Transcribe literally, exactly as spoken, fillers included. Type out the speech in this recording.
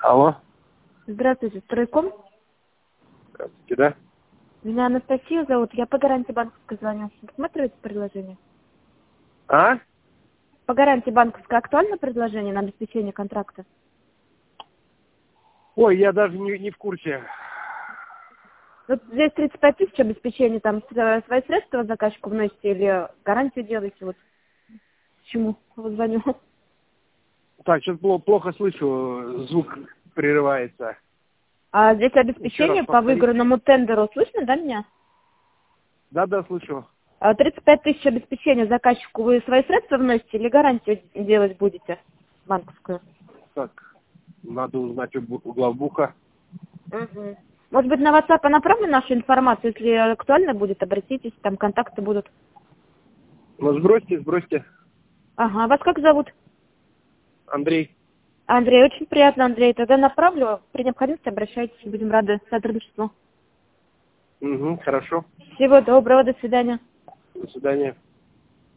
Алло. Здравствуйте, Стройком. Здравствуйте, да? Меня Анастасия зовут. Я по гарантии банковской звоню. Рассматриваете предложение? А? По гарантии банковской актуально предложение на обеспечение контракта? Ой, я даже не, не в курсе. Вот здесь тридцать пять тысяч обеспечения, там с- свои средства заказчику вносите или гарантию делаете? Вот почему вот звоню. Так, что-то плохо слышу, звук прерывается. А здесь Еще раз обеспечение по повторите. выигранному тендеру. Слышно, да, меня? Да, да, слышу. А тридцать пять тысяч обеспечения заказчику, вы свои средства вносите или гарантию делать будете банковскую? Так, надо узнать у, бу- у главбуха. Мгм. Может быть, на WhatsApp направлю нашу информацию, если актуально будет, обратитесь, там контакты будут. Ну, сбросьте, сбросьте. Ага, вас как зовут? Андрей. Андрей, очень приятно, Андрей. Тогда направлю, при необходимости обращайтесь, будем рады сотрудничеству. Угу, хорошо. Всего доброго, до свидания. До свидания.